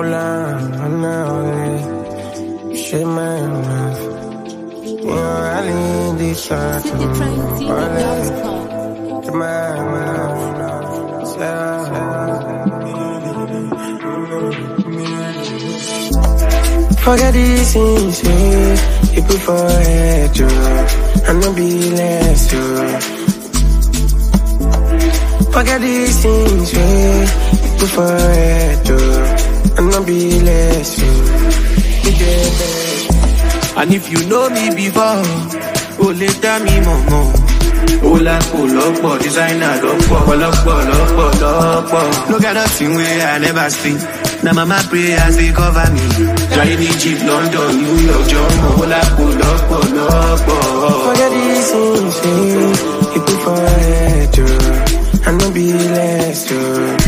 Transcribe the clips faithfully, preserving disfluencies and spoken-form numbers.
Hola, hola, hola. Shit, man. You know, I need this shot. Forget these things, yeah. You put for head, yo. I know be less, yo. Forget these things, yeah. You put for head, yo. I know be less, yo. You get best. And if you know me before, oh, later me momo. Oh, la pull up, designer, look up, look up, look up, look up. Look at nothing where I never see. Now mama pray as they cover me. Johnny Egypt, London, New York, Jumbo. Oh, la pull up, look up. Forget these things, yeah. You put for head, yo. I know be less, yo.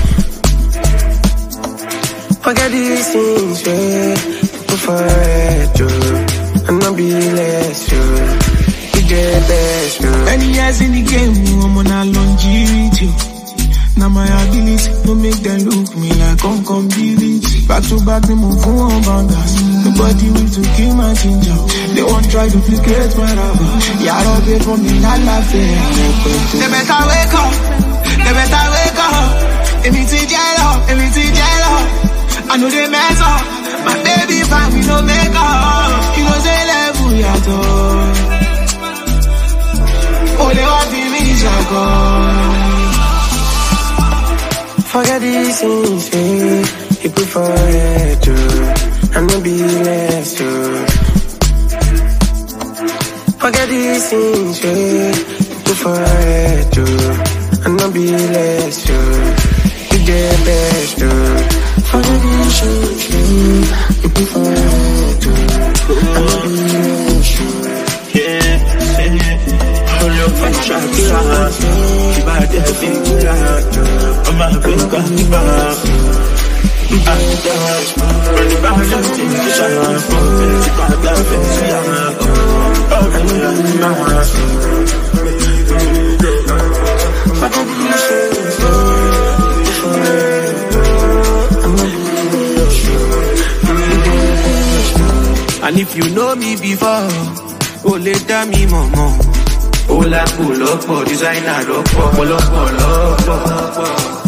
Forget these things, yeah. You put for head, yo. I know be less, yo. You get best, yo. Many years in the game, I'm on a longevity. Now my ability to make them look me like unconvinced. Back to back, they move on bangers. Nobody will to kill my ginger. They won't try to duplicate my rubber. Yeah, I'll be for me, not laughing. They better wake up. They better wake up. If it's in jail up, if it's in jail up. I know they mess up. My baby find me no make up. You know they level at all. Oh, they want to me shotgun. Forget these things, yeah. You put for head, yo. I know be less, yo. Forget these things, yeah. You put for head, yo. I know be less, yo. You get best, yo. Forget these things, yeah. You put for head, yo. I know be less, yo. Yeah, yeah. Hold your face, try to keep out there, think out. I'm a big guy, I'm a dance, run the back, let's take the shot. Let's take out that face, yeah. Oh, I'm a dance. And if you know me before, oh, later me momo. Oh, la pull up, designer, look up, look up, look up.